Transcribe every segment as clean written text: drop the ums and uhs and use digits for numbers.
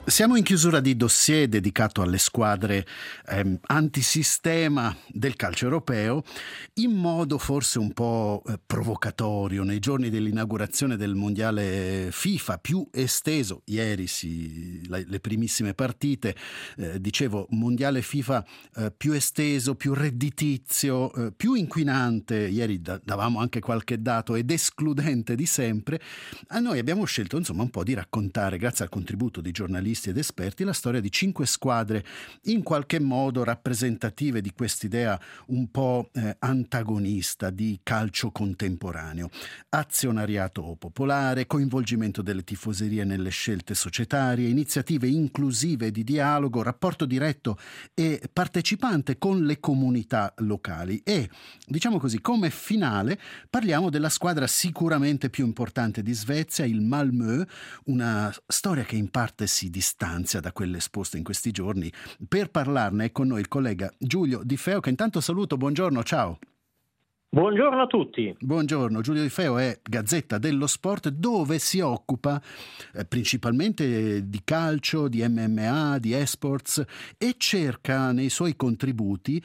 Siamo in chiusura di dossier dedicato alle squadre antisistema del calcio europeo, in modo forse un po' provocatorio nei giorni dell'inaugurazione del mondiale FIFA più esteso. Ieri le primissime partite, dicevo, mondiale FIFA più esteso, più redditizio, più inquinante. Ieri davamo anche qualche dato ed escludente di sempre. A noi abbiamo scelto insomma un po' di raccontare, grazie al contributo di giornalisti ed esperti, la storia di 5 squadre in qualche modo rappresentative di quest'idea un po' antagonista di calcio contemporaneo. Azionariato popolare, coinvolgimento delle tifoserie nelle scelte societarie, iniziative inclusive di dialogo, rapporto diretto e partecipante con le comunità locali e, diciamo così, come finale parliamo della squadra sicuramente più importante di Svezia, il Malmö, una storia che in parte si distanzia da quelle esposte in questi giorni. Per parlarne è con noi il collega Giulio Di Feo, che intanto saluto. Buongiorno, ciao. Buongiorno a tutti. Buongiorno, Giulio Di Feo è Gazzetta dello Sport, dove si occupa principalmente di calcio, di MMA, di esports e cerca nei suoi contributi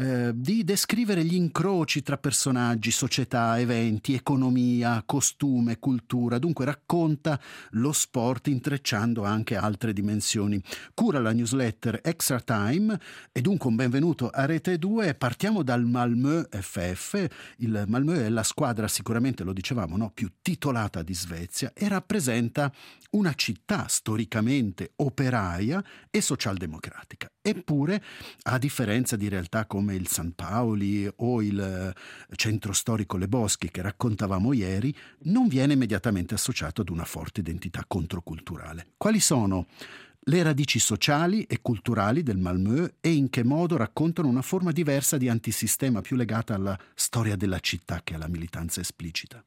di descrivere gli incroci tra personaggi, società, eventi, economia, costume, cultura. Dunque racconta lo sport intrecciando anche altre dimensioni. Cura la newsletter Extra Time e dunque un benvenuto a Rete 2. Partiamo dal Malmö FF. Il Malmö è la squadra, sicuramente lo dicevamo, no, più titolata di Svezia e rappresenta una città storicamente operaia e socialdemocratica. Eppure, a differenza di realtà come il San Paoli o il centro storico Le Boschi che raccontavamo ieri, non viene immediatamente associato ad una forte identità controculturale. Quali sono le radici sociali e culturali del Malmö e in che modo raccontano una forma diversa di antisistema più legata alla storia della città che alla militanza esplicita?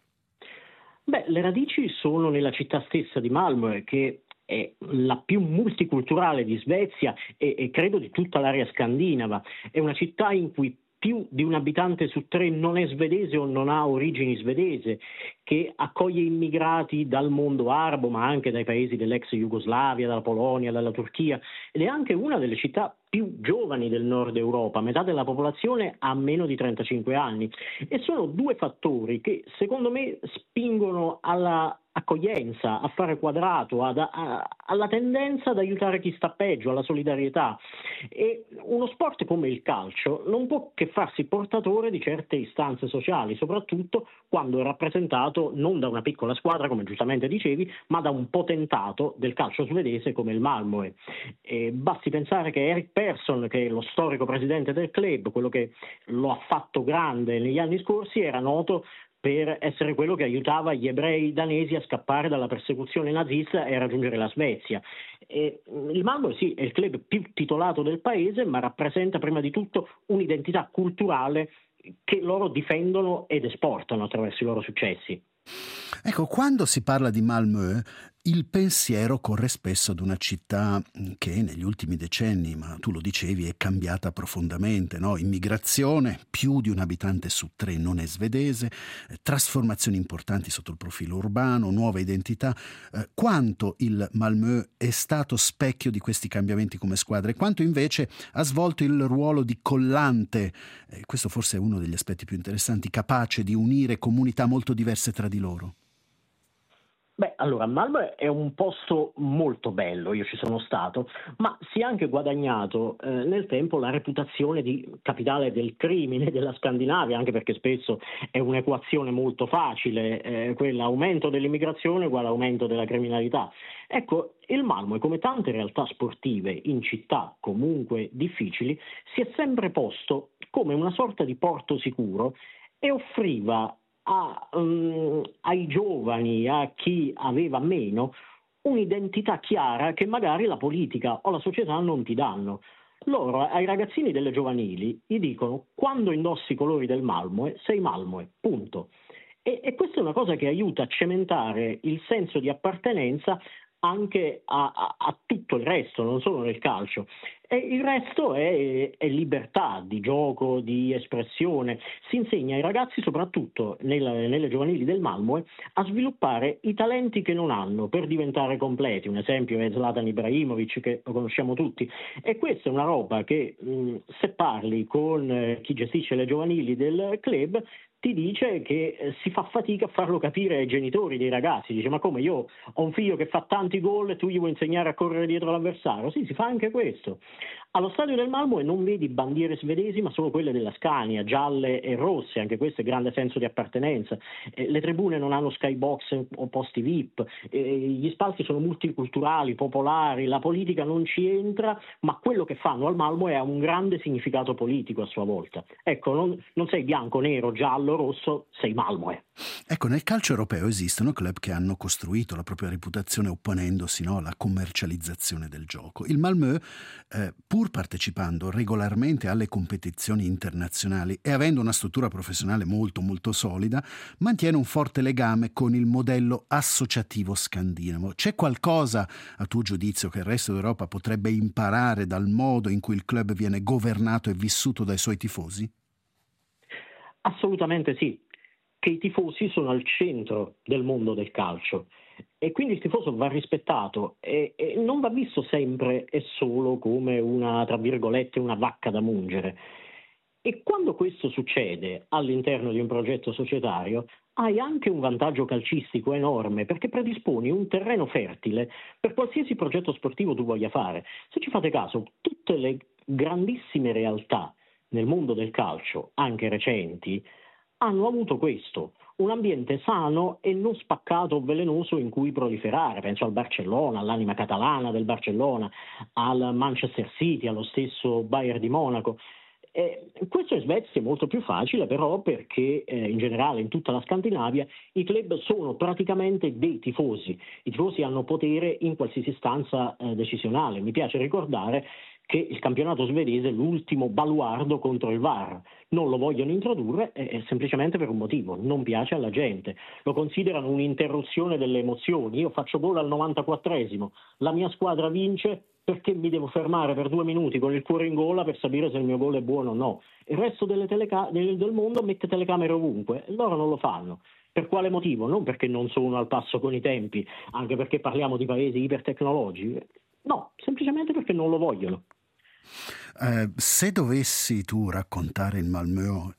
Le radici sono nella città stessa di Malmö, che è la più multiculturale di Svezia e credo di tutta l'area scandinava. È una città in cui più di un abitante su 3 non è svedese o non ha origini svedese, che accoglie immigrati dal mondo arabo, ma anche dai paesi dell'ex Jugoslavia, dalla Polonia, dalla Turchia, ed è anche una delle città più giovani del nord Europa. Metà della popolazione ha meno di 35 anni e sono 2 fattori che secondo me spingono alla accoglienza, a fare quadrato, alla tendenza ad aiutare chi sta peggio, alla solidarietà. E uno sport come il calcio non può che farsi portatore di certe istanze sociali, soprattutto quando è rappresentato non da una piccola squadra, come giustamente dicevi, ma da un potentato del calcio svedese come il Malmö. Basti pensare che Erik Persson, che è lo storico presidente del club, quello che lo ha fatto grande negli anni scorsi, era noto per essere quello che aiutava gli ebrei danesi a scappare dalla persecuzione nazista e raggiungere la Svezia. Il Malmö sì, è il club più titolato del paese, ma rappresenta prima di tutto un'identità culturale che loro difendono ed esportano attraverso i loro successi. Ecco, quando si parla di Malmö, il pensiero corre spesso ad una città che negli ultimi decenni, ma tu lo dicevi, è cambiata profondamente, no? Immigrazione, più di un abitante su 3 non è svedese, trasformazioni importanti sotto il profilo urbano, nuova identità. Quanto il Malmö è stato specchio di questi cambiamenti come squadra e quanto invece ha svolto il ruolo di collante, questo forse è uno degli aspetti più interessanti, capace di unire comunità molto diverse tra di loro? Allora, Malmö è un posto molto bello, io ci sono stato, ma si è anche guadagnato nel tempo la reputazione di capitale del crimine della Scandinavia, anche perché spesso è un'equazione molto facile, quell'aumento dell'immigrazione uguale aumento della criminalità. Ecco, il Malmö, come tante realtà sportive in città comunque difficili, si è sempre posto come una sorta di porto sicuro e offriva ai giovani, a chi aveva meno, un'identità chiara che magari la politica o la società non ti danno. Loro ai ragazzini delle giovanili gli dicono: quando indossi i colori del Malmö sei Malmö, punto. E questa è una cosa che aiuta a cementare il senso di appartenenza anche a tutto il resto, non solo nel calcio. E il resto è libertà di gioco, di espressione. Si insegna ai ragazzi, soprattutto nelle giovanili del Malmö, a sviluppare i talenti che non hanno per diventare completi. Un esempio è Zlatan Ibrahimovic, che lo conosciamo tutti. E questa è una roba che se parli con chi gestisce le giovanili del club ti dice che si fa fatica a farlo capire ai genitori dei ragazzi. Dice: ma come, io ho un figlio che fa tanti gol e tu gli vuoi insegnare a correre dietro l'avversario? Sì, si fa anche questo. Allo stadio del Malmö non vedi bandiere svedesi, ma solo quelle della Scania, gialle e rosse, anche questo è grande senso di appartenenza. Le tribune non hanno skybox o posti VIP, gli spalti sono multiculturali, popolari, la politica non ci entra, ma quello che fanno al Malmö ha un grande significato politico a sua volta. Ecco, non sei bianco, nero, giallo, rosso, sei Malmö. Ecco, nel calcio europeo esistono club che hanno costruito la propria reputazione opponendosi, no, alla commercializzazione del gioco. Il Malmö, pur partecipando regolarmente alle competizioni internazionali e avendo una struttura professionale molto molto solida, mantiene un forte legame con il modello associativo scandinavo. C'è qualcosa, a tuo giudizio, che il resto d'Europa potrebbe imparare dal modo in cui il club viene governato e vissuto dai suoi tifosi? Assolutamente sì, che i tifosi sono al centro del mondo del calcio e quindi il tifoso va rispettato e non va visto sempre e solo come una, tra virgolette, una vacca da mungere. E quando questo succede all'interno di un progetto societario hai anche un vantaggio calcistico enorme, perché predisponi un terreno fertile per qualsiasi progetto sportivo tu voglia fare. Se ci fate caso, tutte le grandissime realtà nel mondo del calcio, anche recenti, hanno avuto questo, un ambiente sano e non spaccato o velenoso in cui proliferare. Penso al Barcellona, all'anima catalana del Barcellona, al Manchester City, allo stesso Bayern di Monaco. Questo in Svezia è molto più facile, però, perché in generale in tutta la Scandinavia i club sono praticamente dei tifosi. I tifosi hanno potere in qualsiasi istanza decisionale. Mi piace ricordare che il campionato svedese è l'ultimo baluardo contro il VAR. Non lo vogliono introdurre semplicemente per un motivo: non piace alla gente. Lo considerano un'interruzione delle emozioni. Io faccio gol al 94esimo, la mia squadra vince, perché mi devo fermare per 2 minuti con il cuore in gola per sapere se il mio gol è buono o no? Il resto del mondo mette telecamere ovunque, e loro non lo fanno. Per quale motivo? Non perché non sono al passo con i tempi, anche perché parliamo di paesi ipertecnologici. No, semplicemente perché non lo vogliono. Se dovessi tu raccontare il Malmö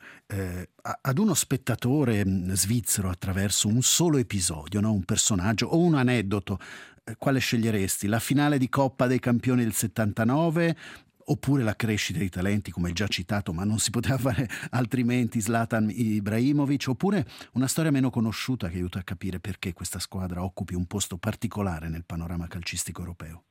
ad uno spettatore svizzero attraverso un solo episodio, no? Un personaggio o un aneddoto, quale sceglieresti? La finale di Coppa dei Campioni del 79 oppure la crescita dei talenti, come già citato, ma non si poteva fare altrimenti, Zlatan Ibrahimovic, oppure una storia meno conosciuta che aiuta a capire perché questa squadra occupi un posto particolare nel panorama calcistico europeo?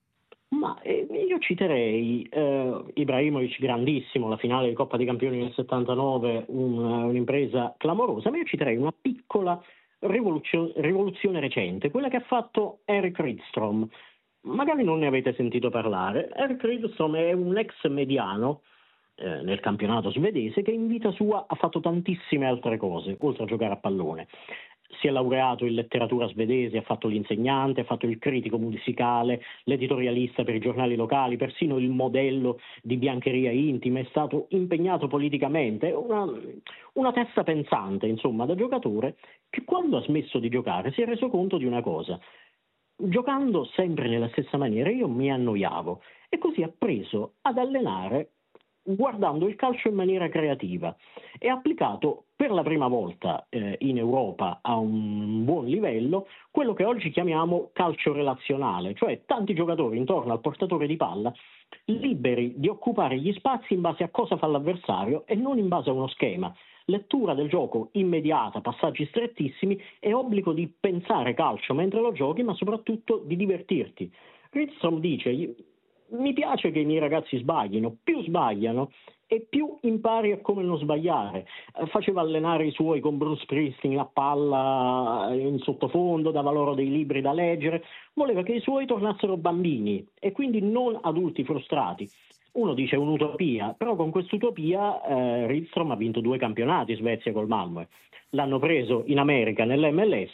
Ma io citerei Ibrahimovic grandissimo, la finale di Coppa dei Campioni nel 79, un'impresa clamorosa, ma io citerei una piccola rivoluzione recente, quella che ha fatto Erik Rydström. Magari non ne avete sentito parlare. Erik Rydström è un ex mediano nel campionato svedese che in vita sua ha fatto tantissime altre cose, oltre a giocare a pallone. Si è laureato in letteratura svedese, ha fatto l'insegnante, ha fatto il critico musicale, l'editorialista per i giornali locali, persino il modello di biancheria intima, è stato impegnato politicamente, una testa pensante, insomma, da giocatore, che quando ha smesso di giocare si è reso conto di una cosa: giocando sempre nella stessa maniera io mi annoiavo, e così ha preso ad allenare guardando il calcio in maniera creativa e ha applicato per la prima volta in Europa a un buon livello quello che oggi chiamiamo calcio relazionale, cioè tanti giocatori intorno al portatore di palla liberi di occupare gli spazi in base a cosa fa l'avversario e non in base a uno schema. Lettura del gioco immediata, passaggi strettissimi e obbligo di pensare calcio mentre lo giochi, ma soprattutto di divertirti. Rydström dice: mi piace che i miei ragazzi sbaglino, più sbagliano e più impari a come non sbagliare. Faceva allenare i suoi con Bruce Springsteen a palla in sottofondo, dava loro dei libri da leggere, voleva che i suoi tornassero bambini e quindi non adulti frustrati. Uno dice un'utopia, però con quest'utopia Rydström ha vinto 2 campionati in Svezia col Malmö. L'hanno preso in America nell'MLS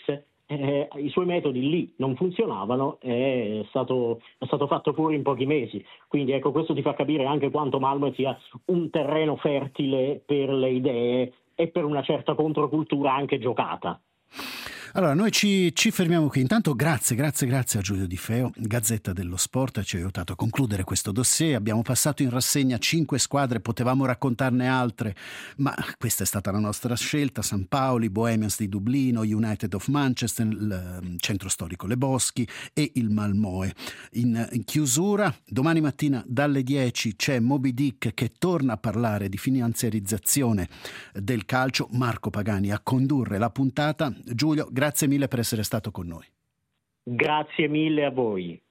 i suoi metodi lì non funzionavano, è stato fatto fuori in pochi mesi. Quindi ecco, questo ti fa capire anche quanto Malmö sia un terreno fertile per le idee e per una certa controcultura anche giocata. Allora, noi ci fermiamo qui. Intanto grazie a Giulio Di Feo, Gazzetta dello Sport, ci ha aiutato a concludere questo dossier. Abbiamo passato in rassegna 5 squadre, potevamo raccontarne altre, ma questa è stata la nostra scelta: San Paoli, Bohemians di Dublino, United of Manchester, il centro storico Le Boschi e il Malmö. In chiusura, domani mattina dalle 10 c'è Moby Dick che torna a parlare di finanziarizzazione del calcio, Marco Pagani a condurre la puntata. Giulio, grazie mille per essere stato con noi. Grazie mille a voi.